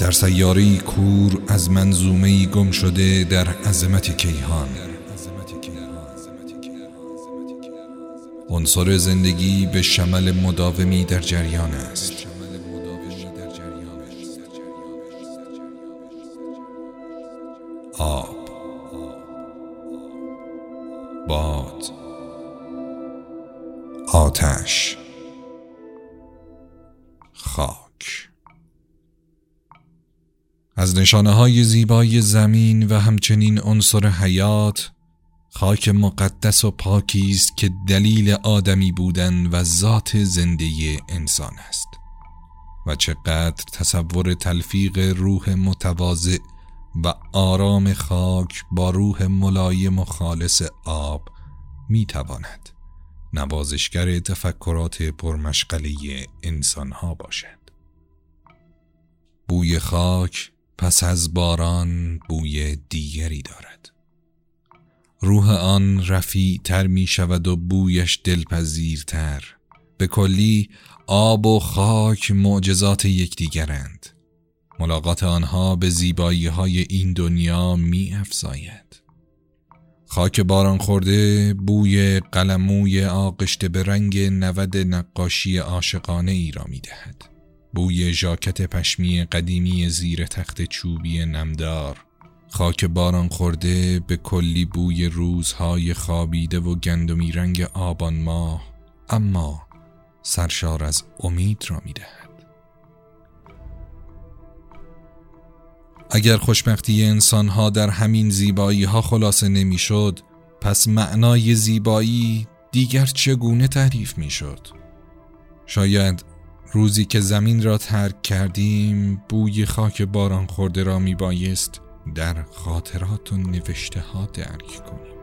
در سیاره‌ای کور از منظومه‌ای گم شده در عظمت کیهان، عنصر زندگی به شمل مداومی در جریان است. آب، باد، آتش، خاک. از نشانه‌های زیبای زمین و همچنین عنصر حیات، خاک مقدس و پاکی است که دلیل آدمی بودن و ذات زنده انسان است. و چقدر تصور تلفیق روح متواضع و آرام خاک با روح ملایم و خالص آب میتواند نوازشگر تفکرات پرمشغله انسانها باشد. بوی خاک پس از باران بوی دیگری دارد. روح آن رفیع تر می شود و بویش دلپذیرتر. به کلی آب و خاک معجزات یکدیگرند. ملاقات آنها به زیبایی های این دنیا می افزاید. خاک باران خورده بوی قلموی آغشته به رنگ نود نقاشی عاشقانه ای را می دهد. بوی ژاکت پشمی قدیمی زیر تخت چوبی نمدار. خاک باران خورده به کلی بوی روزهای خوابیده و گندمی رنگ آبان ماه، اما سرشار از امید را می دهد. اگر خوشبختی انسانها در همین زیبایی ها خلاصه نمی شد، پس معنای زیبایی دیگر چگونه تعریف می شد؟ شاید روزی که زمین را ترک کردیم بوی خاک باران خورده را می بایست در خاطرات و نوشته ها درک کنیم.